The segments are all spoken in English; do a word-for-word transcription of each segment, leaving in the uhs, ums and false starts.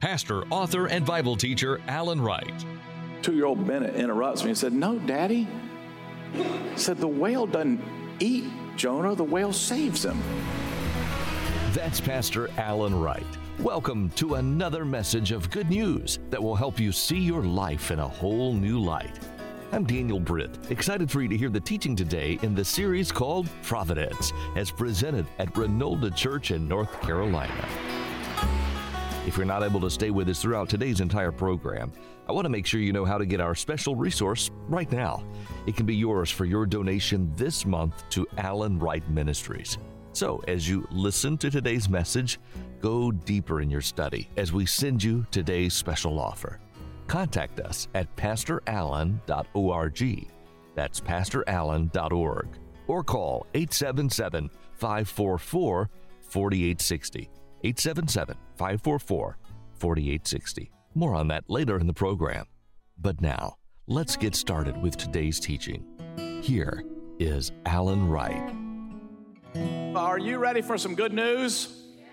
pastor, author, and Bible teacher Alan Wright. Two-year-old Bennett interrupts me and said, "No, Daddy." He said, "The whale doesn't eat Jonah, the whale saves him." That's Pastor Alan Wright. Welcome to another message of good news that will help you see your life in a whole new light. I'm Daniel Britt, excited for you to hear the teaching today in the series called Providence, as presented at Renolda Church in North Carolina. If you're not able to stay with us throughout today's entire program, I want to make sure you know how to get our special resource right now. It can be yours for your donation this month to Alan Wright Ministries. So, as you listen to today's message, go deeper in your study as we send you today's special offer. Contact us at pastor allen dot org. That's pastor allen dot org. Or call eight seven seven, five four four, four eight six zero. eight seven seven, five four four, four eight six zero. More on that later in the program. But now, let's get started with today's teaching. Here is Alan Wright. Are you ready for some good news? Yes.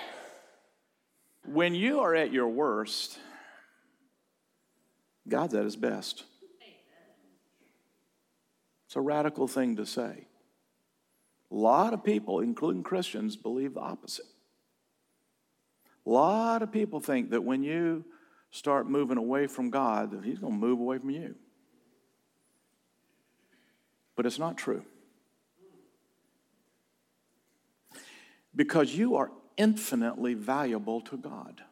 When you are at your worst, God's at his best. It's a radical thing to say. A lot of people, including Christians, believe the opposite. A lot of people think that when you start moving away from God, that he's going to move away from you. But it's not true. Because you are infinitely valuable to God.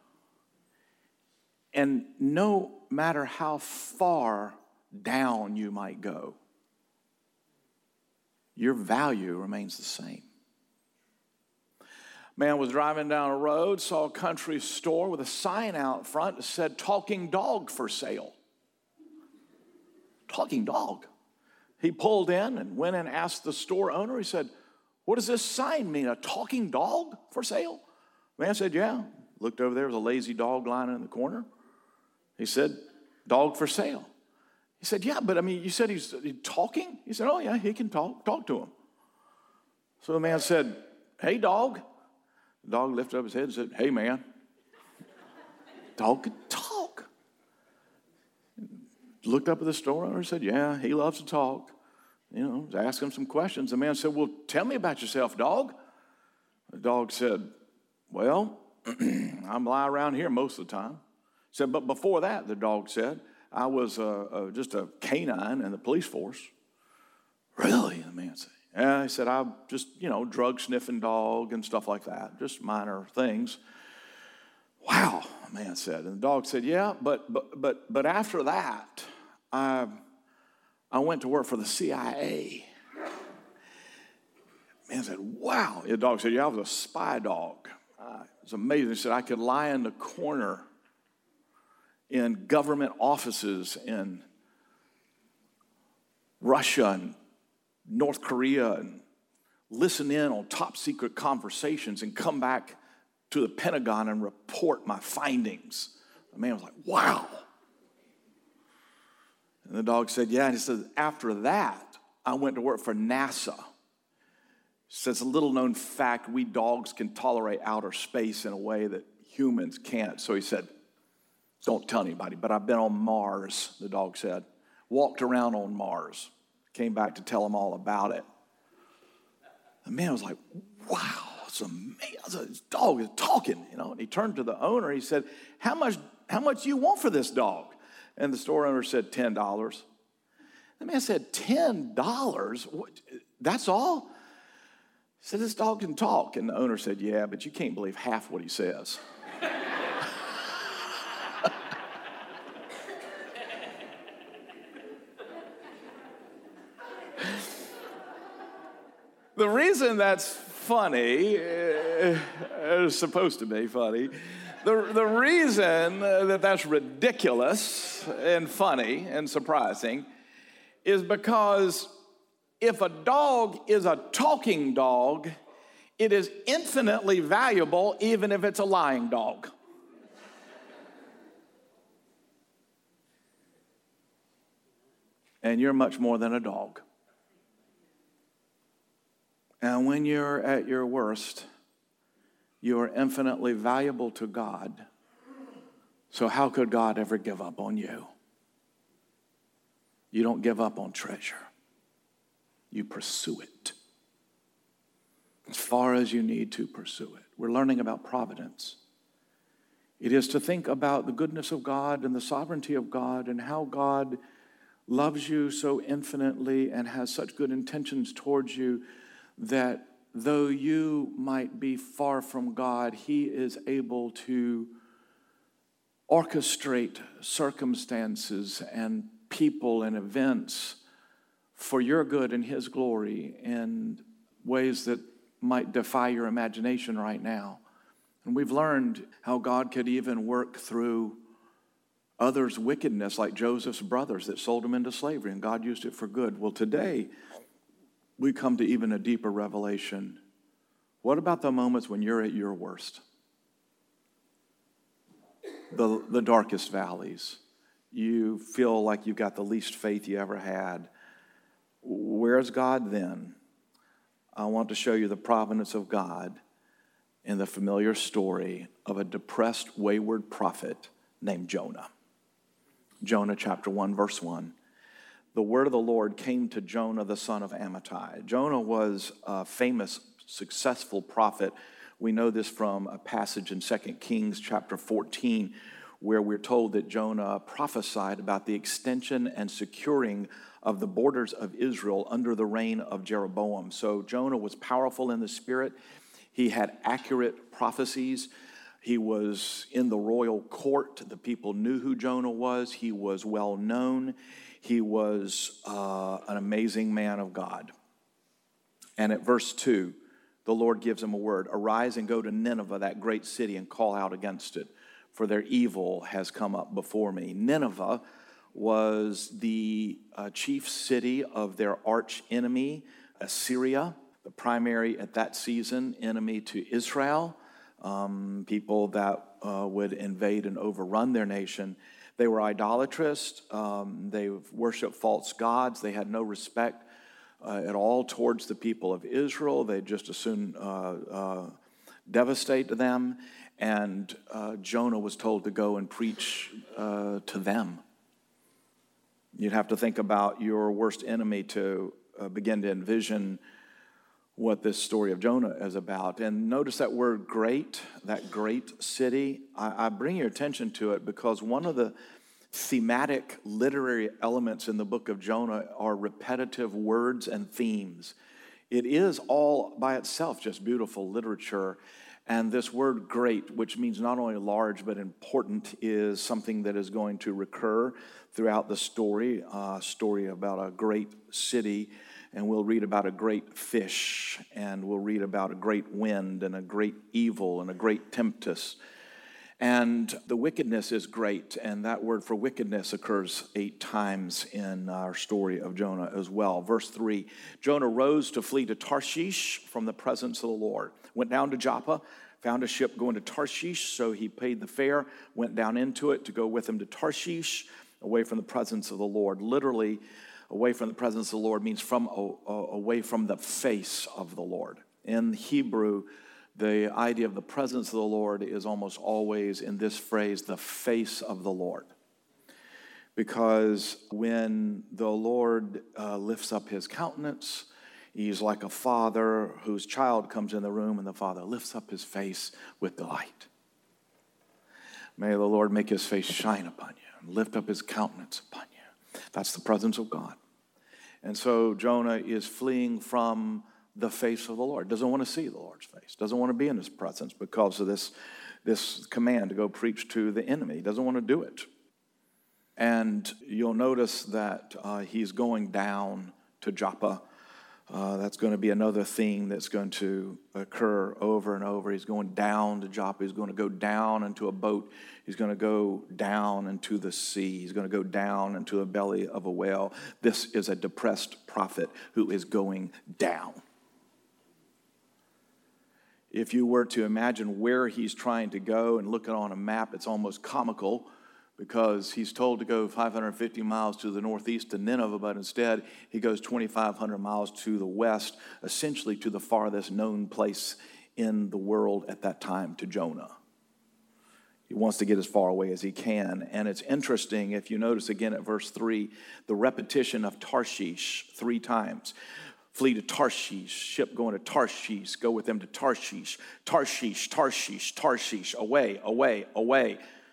And no matter how far down you might go, your value remains the same. Man was driving down a road, saw a country store with a sign out front that said, "Talking dog for sale." Talking dog. He pulled in and went and asked the store owner, he said, "What does this sign mean, a talking dog for sale?" Man said, "Yeah." Looked over there, there was a lazy dog lying in the corner. He said, "Dog for sale." He said, "Yeah, but I mean, you said he's, he's talking?" He said, "Oh yeah, he can talk. Talk to him." So the man said, "Hey dog." The dog lifted up his head and said, "Hey man." Dog could talk. Looked up at the store owner and said, "Yeah, he loves to talk." You know, was asking him some questions. The man said, "Well, tell me about yourself, dog." The dog said, "Well, I'm lying around here most of the time." He said, "But before that," the dog said, "I was uh, uh, just a canine in the police force." "Really?" the man said. "Yeah," he said, "I'm just, you know, drug-sniffing dog and stuff like that, just minor things." "Wow," the man said. And the dog said, "Yeah, but but but but after that, I I went to work for the C I A." The man said, "Wow." The dog said, "Yeah, I was a spy dog. Uh, it was amazing." He said, "I could lie in the corner in government offices in Russia and North Korea and listen in on top secret conversations and come back to the Pentagon and report my findings." The man was like, "Wow." And the dog said, "Yeah." And he said, "After that, I went to work for NASA." He says, "It's a little known fact, we dogs can tolerate outer space in a way that humans can't." So he said, "Don't tell anybody, but I've been on Mars," the dog said. "Walked around on Mars." Came back to tell them all about it. The man was like, "Wow, it's amazing. This dog is talking," you know. And he turned to the owner. He said, How much, how much do you want for this dog?" And the store owner said, ten dollars. The man said, ten dollars? What, that's all? He said, "This dog can talk." And the owner said, "Yeah, but you can't believe half what he says." The reason that's funny, uh, it's supposed to be funny, the, the reason that that's ridiculous and funny and surprising is because if a dog is a talking dog, it is infinitely valuable even if it's a lying dog. And you're much more than a dog. And when you're at your worst, you are infinitely valuable to God So how could God ever give up on you? You don't give up on treasure. You pursue it. As far as you need to pursue it. We're learning about providence. It is to think about the goodness of God and the sovereignty of God and how God loves you so infinitely and has such good intentions towards you that though you might be far from God, He is able to orchestrate circumstances and people and events for your good and His glory in ways that might defy your imagination right now. And we've learned how God could even work through others' wickedness, like Joseph's brothers that sold him into slavery, and God used it for good. Well, today, we come to even a deeper revelation. What about the moments when you're at your worst? The, the darkest valleys. You feel like you've got the least faith you ever had. Where's God then? I want to show you the providence of God in the familiar story of a depressed, wayward prophet named Jonah. Jonah chapter one, verse one. The word of the Lord came to Jonah, the son of Amittai. Jonah was a famous, successful prophet. We know this from a passage in Second Kings chapter fourteen, where we're told that Jonah prophesied about the extension and securing of the borders of Israel under the reign of Jeroboam. So Jonah was powerful in the spirit. He had accurate prophecies. He was in the royal court. The people knew who Jonah was. He was well known. He was uh, an amazing man of God. And at verse two, the Lord gives him a word. Arise and go to Nineveh, that great city, and call out against it, for their evil has come up before me. Nineveh was the uh, chief city of their arch enemy, Assyria, the primary at that season enemy to Israel, um, people that uh, would invade and overrun their nation. They were idolatrous. Um, they worshiped false gods. They had no respect uh, at all towards the people of Israel. They just as soon uh, uh, devastate them. And uh, Jonah was told to go and preach uh, to them. You'd have to think about your worst enemy to uh, begin to envision what this story of Jonah is about. And notice that word great, that great city. I, I bring your attention to it because one of the thematic literary elements in the book of Jonah are repetitive words and themes. It is all by itself just beautiful literature. And this word great, which means not only large but important, is something that is going to recur throughout the story, a story about a great city. And we'll read about a great fish, and we'll read about a great wind and a great evil and a great tempest. And the wickedness is great, and that word for wickedness occurs eight times in our story of Jonah as well. Verse three, Jonah rose to flee to Tarshish from the presence of the Lord. Went down to Joppa, found a ship going to Tarshish, so he paid the fare, went down into it to go with him to Tarshish, away from the presence of the Lord. Literally, away from the presence of the Lord means from uh, away from the face of the Lord. In Hebrew, the idea of the presence of the Lord is almost always in this phrase, the face of the Lord. Because when the Lord uh, lifts up his countenance, he's like a father whose child comes in the room and the father lifts up his face with delight. May the Lord make his face shine upon you and lift up his countenance upon you. That's the presence of God. And so Jonah is fleeing from the face of the Lord. Doesn't want to see the Lord's face. Doesn't want to be in his presence because of this, this command to go preach to the enemy. Doesn't want to do it. And you'll notice that uh, he's going down to Joppa. Uh, that's going to be another theme that's going to occur over and over. He's going down to Joppa. He's going to go down into a boat. He's going to go down into the sea. He's going to go down into the belly of a whale. This is a depressed prophet who is going down. If you were to imagine where he's trying to go and look at it on a map, it's almost comical because he's told to go five hundred fifty miles to the northeast to Nineveh, but instead he goes twenty-five hundred miles to the west, essentially to the farthest known place in the world at that time, to Jonah. He wants to get as far away as he can. And it's interesting, if you notice again at verse three, the repetition of Tarshish three times. Flee to Tarshish, ship going to Tarshish, go with them to Tarshish, Tarshish, Tarshish, Tarshish, away, away, away.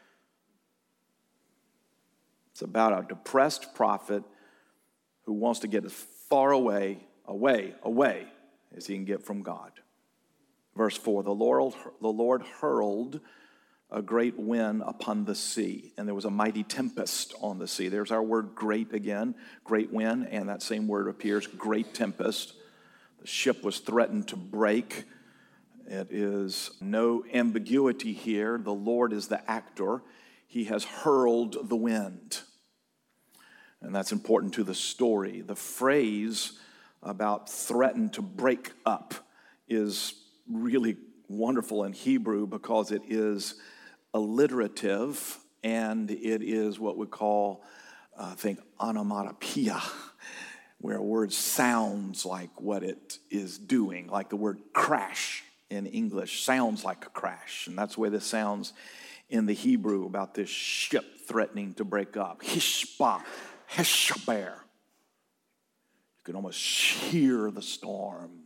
It's about a depressed prophet who wants to get as far away, away, away as he can get from God. Verse four, the Lord, the Lord hurled a great wind upon the sea, and there was a mighty tempest on the sea. There's our word great again, great wind, and that same word appears, great tempest. The ship was threatened to break. It is no ambiguity here. The Lord is the actor. He has hurled the wind. And that's important to the story. The phrase about threatened to break up is really wonderful in Hebrew because it is alliterative, and it is what we call, uh, I think, onomatopoeia, where a word sounds like what it is doing, like the word crash in English sounds like a crash, and that's the way this sounds in the Hebrew about this ship threatening to break up. Hishba, heshaber. You can almost hear the storm.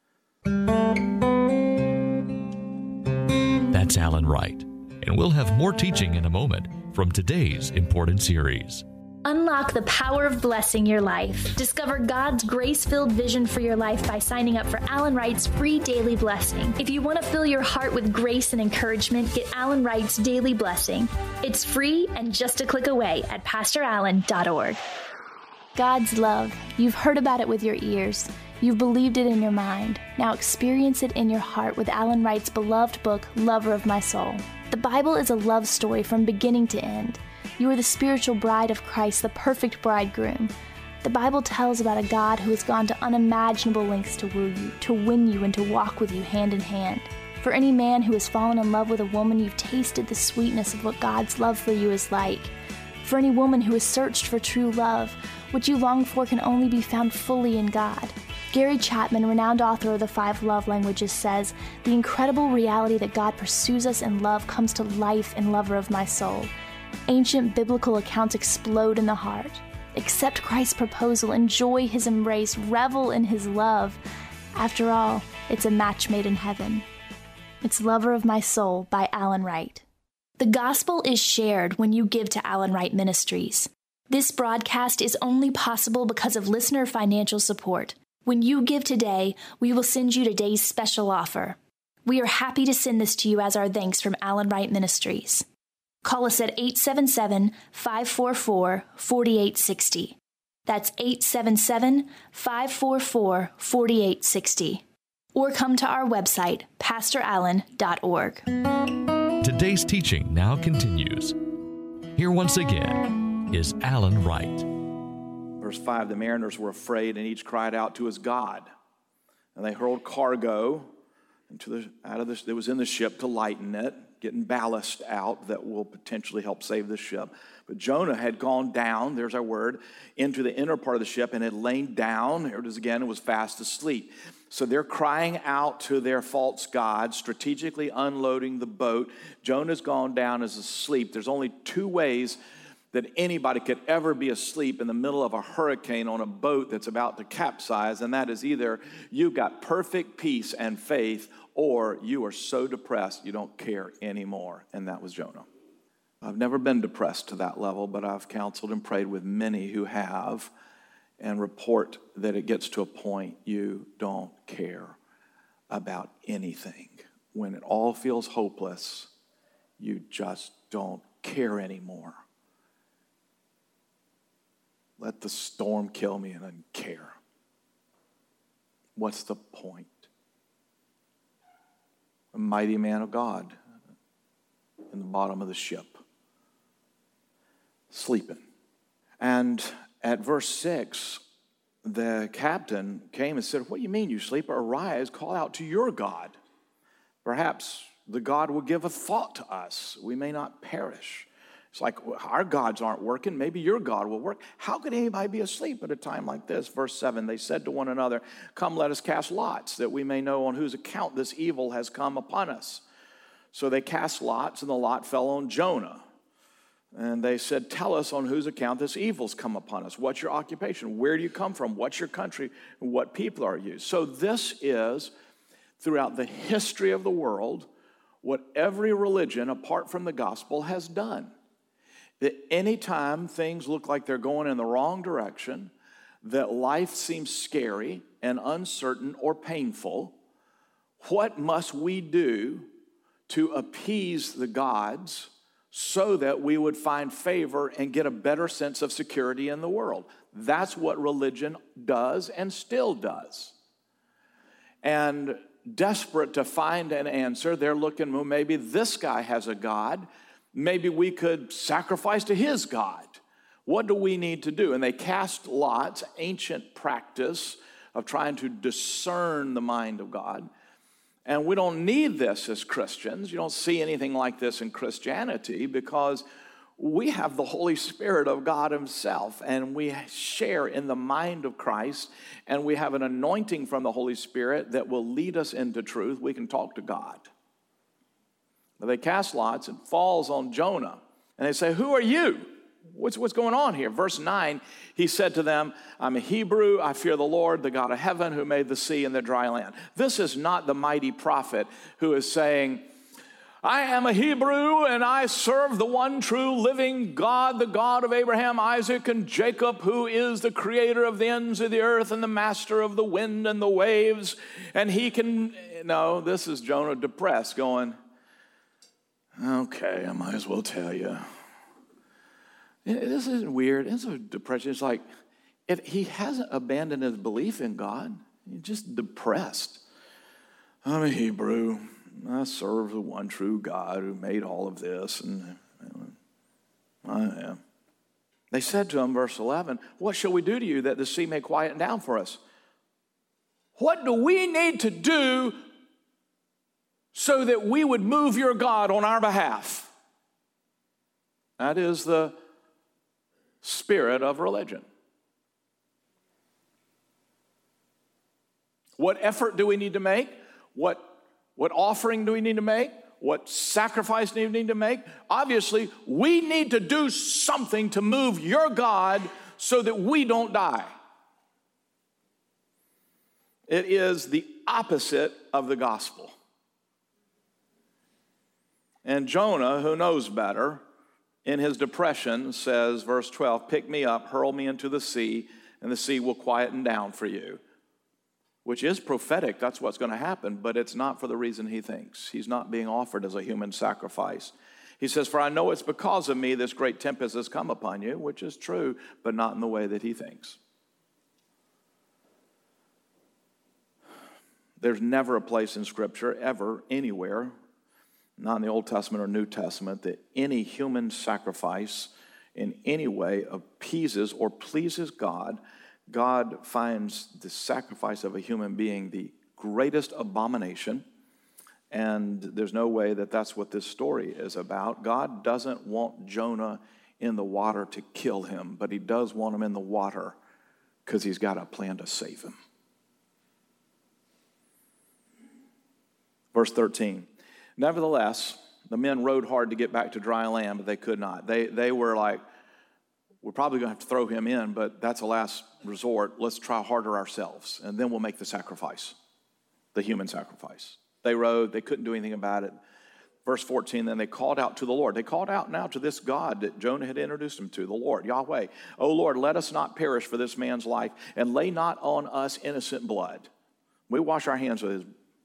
That's Alan Wright. And we'll have more teaching in a moment from today's important series. Unlock the power of blessing your life. Discover God's grace-filled vision for your life by signing up for Alan Wright's free daily blessing. If you want to fill your heart with grace and encouragement, get Alan Wright's daily blessing. It's free and just a click away at pastor allen dot org. God's love. You've heard about it with your ears. You've believed it in your mind. Now experience it in your heart with Alan Wright's beloved book, Lover of My Soul. The Bible is a love story from beginning to end. You are the spiritual bride of Christ, the perfect bridegroom. The Bible tells about a God who has gone to unimaginable lengths to woo you, to win you, and to walk with you hand in hand. For any man who has fallen in love with a woman, you've tasted the sweetness of what God's love for you is like. For any woman who has searched for true love, what you long for can only be found fully in God. Gary Chapman, renowned author of the Five Love Languages, says, the incredible reality that God pursues us in love comes to life in Lover of My Soul. Ancient biblical accounts explode in the heart. Accept Christ's proposal, enjoy his embrace, revel in his love. After all, it's a match made in heaven. It's Lover of My Soul by Alan Wright. The gospel is shared when you give to Alan Wright Ministries. This broadcast is only possible because of listener financial support. When you give today, we will send you today's special offer. We are happy to send this to you as our thanks from Alan Wright Ministries. Call us at eight seven seven, five four four, four eight six zero. That's eight seven seven, five four four, four eight six zero. Or come to our website, pastor allen dot org. Today's teaching now continues. Here once again is Alan Wright. Verse five, the mariners were afraid, and each cried out to his God. And they hurled cargo into the, out of this that was in the ship to lighten it, getting ballast out that will potentially help save the ship. But Jonah had gone down, there's our word, into the inner part of the ship and had lain down, here it is again, and was fast asleep. So they're crying out to their false god, strategically unloading the boat. Jonah's gone down as asleep. There's only two ways that anybody could ever be asleep in the middle of a hurricane on a boat that's about to capsize, and that is either you've got perfect peace and faith, or you are so depressed you don't care anymore, and that was Jonah. I've never been depressed to that level, but I've counseled and prayed with many who have, and report that it gets to a point you don't care about anything. When it all feels hopeless, you just don't care anymore. Let the storm kill me and I don't care. What's the point? A mighty man of God in the bottom of the ship, sleeping. And at verse six, the captain came and said, what do you mean, you sleeper? Arise, call out to your God. Perhaps the God will give a thought to us. We may not perish. It's like, well, our gods aren't working. Maybe your God will work. How could anybody be asleep at a time like this? Verse seven, they said to one another, come, let us cast lots, that we may know on whose account this evil has come upon us. So they cast lots, and the lot fell on Jonah. And they said, tell us on whose account this evil's come upon us. What's your occupation? Where do you come from? What's your country? And what people are you? So this is, throughout the history of the world, what every religion, apart from the gospel, has done. That anytime things look like they're going in the wrong direction, that life seems scary and uncertain or painful, what must we do to appease the gods so that we would find favor and get a better sense of security in the world? That's what religion does and still does. And desperate to find an answer, they're looking, well, maybe this guy has a God. Maybe we could sacrifice to his God. What do we need to do? And they cast lots, ancient practice of trying to discern the mind of God. And we don't need this as Christians. You don't see anything like this in Christianity because we have the Holy Spirit of God himself, and we share in the mind of Christ, and we have an anointing from the Holy Spirit that will lead us into truth. We can talk to God. But they cast lots, and falls on Jonah. And they say, who are you? What's, what's going on here? Verse nine, he said to them, I'm a Hebrew. I fear the Lord, the God of heaven, who made the sea and the dry land. This is not the mighty prophet who is saying, I am a Hebrew, and I serve the one true living God, the God of Abraham, Isaac, and Jacob, who is the creator of the ends of the earth and the master of the wind and the waves. And he can, no, this is Jonah depressed, going, okay, I might as well tell you. This isn't weird. It's a depression. It's like, it, he hasn't abandoned his belief in God. He's just depressed. I'm a Hebrew. I serve the one true God who made all of this. And I am. They said to him, verse eleven, what shall we do to you that the sea may quieten down for us? What do we need to do so that we would move your God on our behalf? That is the spirit of religion. What effort do we need to make? What, what offering do we need to make? What sacrifice do we need to make? Obviously, we need to do something to move your God so that we don't die. It is the opposite of the gospel. And Jonah, who knows better, in his depression says, verse twelve, pick me up, hurl me into the sea, and the sea will quieten down for you. Which is prophetic, that's what's going to happen, but it's not for the reason he thinks. He's not being offered as a human sacrifice. He says, for I know it's because of me this great tempest has come upon you, which is true, but not in the way that he thinks. There's never a place in Scripture, ever, anywhere, not in the Old Testament or New Testament, that any human sacrifice in any way appeases or pleases God. God finds the sacrifice of a human being the greatest abomination, and there's no way that that's what this story is about. God doesn't want Jonah in the water to kill him, but he does want him in the water because he's got a plan to save him. Verse thirteen. Nevertheless, the men rowed hard to get back to dry land, but they could not. They, they were like, we're probably going to have to throw him in, but that's a last resort. Let's try harder ourselves, and then we'll make the sacrifice, the human sacrifice. They rowed. They couldn't do anything about it. Verse fourteen, then they called out to the Lord. They called out now to this God that Jonah had introduced them to, the Lord, Yahweh. O Lord, let us not perish for this man's life, and lay not on us innocent blood. We wash our hands with his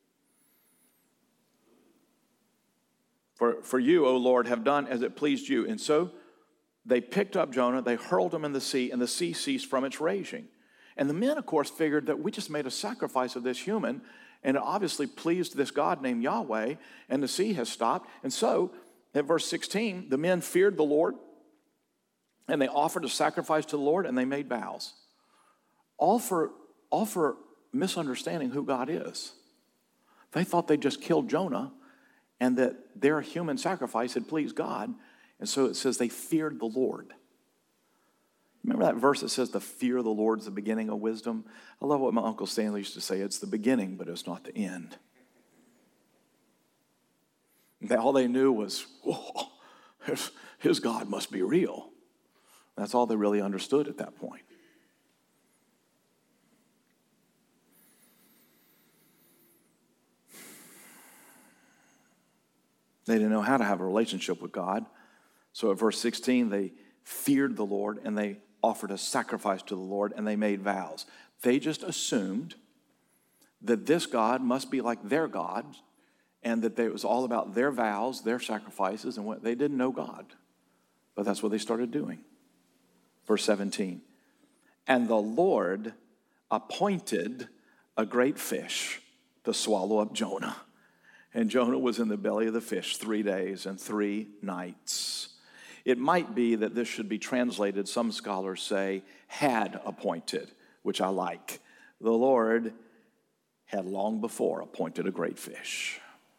For, for you, O Lord, have done as it pleased you. And so they picked up Jonah, they hurled him in the sea, and the sea ceased from its raging. And the men, of course, figured that we just made a sacrifice of this human, and it obviously pleased this God named Yahweh, and the sea has stopped. And so, at verse sixteen, the men feared the Lord, and they offered a sacrifice to the Lord, and they made vows. All for, all for misunderstanding who God is. They thought they just killed Jonah, and that their human sacrifice had pleased God. And so it says they feared the Lord. Remember that verse that says the fear of the Lord is the beginning of wisdom? I love what my Uncle Stanley used to say. It's the beginning, but it's not the end. They, all they knew was, whoa, his, his God must be real. That's all they really understood at that point. They didn't know how to have a relationship with God. So at verse sixteen, they feared the Lord and they offered a sacrifice to the Lord and they made vows. They just assumed that this God must be like their God and that it was all about their vows, their sacrifices, and what they didn't know God. But that's what they started doing. Verse seventeen, and the Lord appointed a great fish to swallow up Jonah. And Jonah was in the belly of the fish three days and three nights. It might be that this should be translated, some scholars say, had appointed, which I like. The Lord had long before appointed a great fish.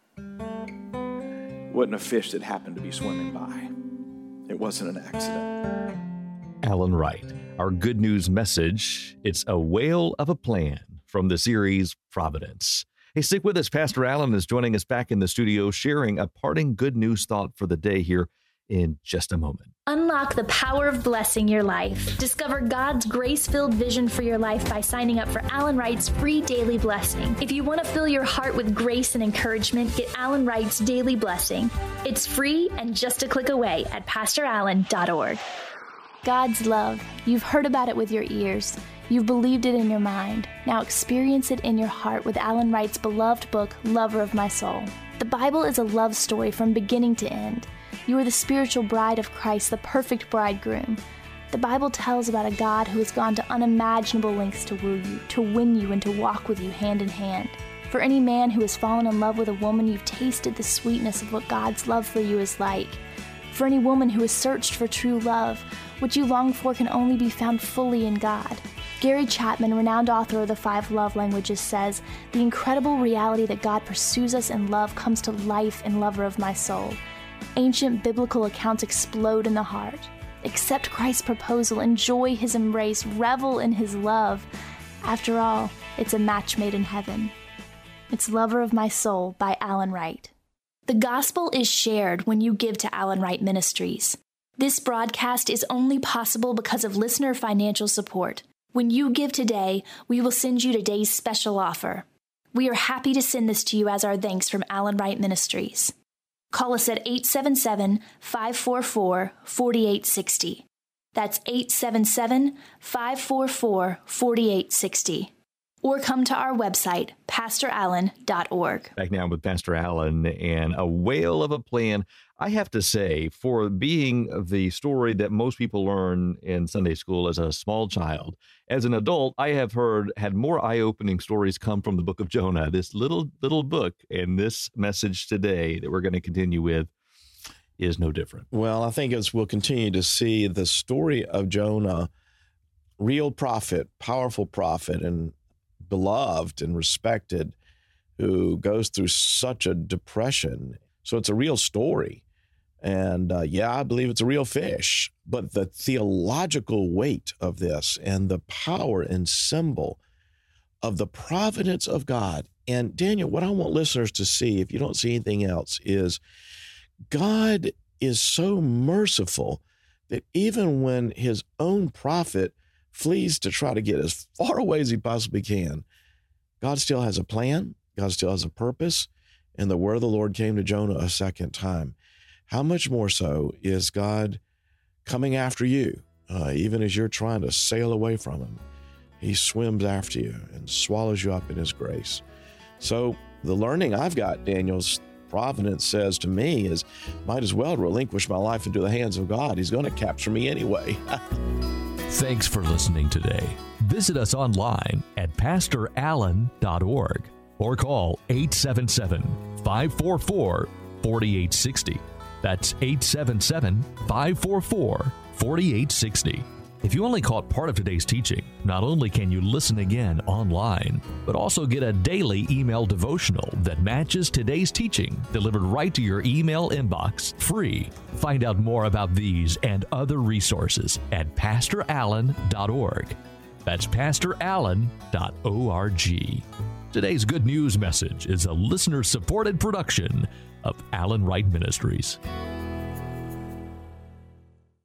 It wasn't a fish that happened to be swimming by. It wasn't an accident. Alan Wright, our good news message, it's a whale of a plan from the series Providence. Hey, stick with us. Pastor Allen is joining us back in the studio, sharing a parting good news thought for the day here in just a moment. Unlock the power of blessing your life. Discover God's grace-filled vision for your life by signing up for Alan Wright's free daily blessing. If you want to fill your heart with grace and encouragement, get Alan Wright's daily blessing. It's free and just a click away at pastor allen dot org. God's love. You've heard about it with your ears. You've believed it in your mind. Now experience it in your heart with Alan Wright's beloved book, Lover of My Soul. The Bible is a love story from beginning to end. You are the spiritual bride of Christ, the perfect bridegroom. The Bible tells about a God who has gone to unimaginable lengths to woo you, to win you, and to walk with you hand in hand. For any man who has fallen in love with a woman, you've tasted the sweetness of what God's love for you is like. For any woman who has searched for true love, what you long for can only be found fully in God. Gary Chapman, renowned author of the Five Love Languages, says, the incredible reality that God pursues us in love comes to life in Lover of My Soul. Ancient biblical accounts explode in the heart. Accept Christ's proposal, enjoy his embrace, revel in his love. After all, it's a match made in heaven. It's Lover of My Soul by Alan Wright. The gospel is shared when you give to Alan Wright Ministries. This broadcast is only possible because of listener financial support. When you give today, we will send you today's special offer. We are happy to send this to you as our thanks from Alan Wright Ministries. Call us at eight seven seven, five four four, four eight six zero. That's eight seven seven, five four four, four eight six zero. Or come to our website, pastor allen dot org. Back now with Pastor Allen and a whale of a plan. I have to say, for being the story that most people learn in Sunday school as a small child, as an adult, I have heard, had more eye-opening stories come from the book of Jonah, this little, little book. And this message today that we're going to continue with is no different. Well, I think as we'll continue to see the story of Jonah, real prophet, powerful prophet, and beloved and respected, who goes through such a depression. So it's a real story. And uh, yeah, I believe it's a real fish. But the theological weight of this and the power and symbol of the providence of God. And Daniel, what I want listeners to see, if you don't see anything else, is God is so merciful that even when his own prophet flees to try to get as far away as he possibly can, God still has a plan. God still has a purpose. And the word of the Lord came to Jonah a second time. How much more so is God coming after you, uh, even as you're trying to sail away from him? He swims after you and swallows you up in his grace. So the learning I've got, Daniel's providence says to me, is might as well relinquish my life into the hands of God. He's going to capture me anyway. Thanks for listening today. Visit us online at pastor allen dot org or call eight seven seven, five four four, four eight six zero. That's eight seven seven, five four four, four eight six zero. If you only caught part of today's teaching, not only can you listen again online, but also get a daily email devotional that matches today's teaching delivered right to your email inbox, free. Find out more about these and other resources at pastor allen dot org. That's pastor allen dot org. Today's Good News message is a listener-supported production of Alan Wright Ministries.